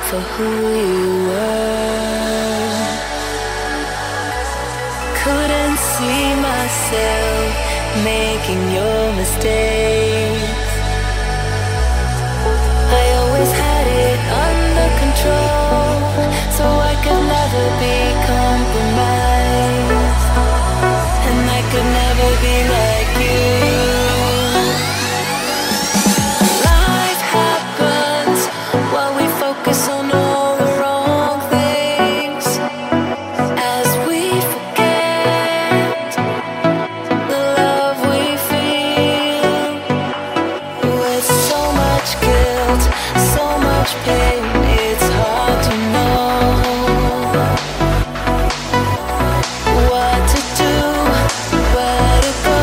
for who you were. Couldn't see myself making your mistakes. I always had it under control, so I could never be compromised, and I could never be like you. Life happens while we focus on all the wrong things, as we forget the love we feel. With so much guilt, so much pain, it's hard to know what to do, where to go.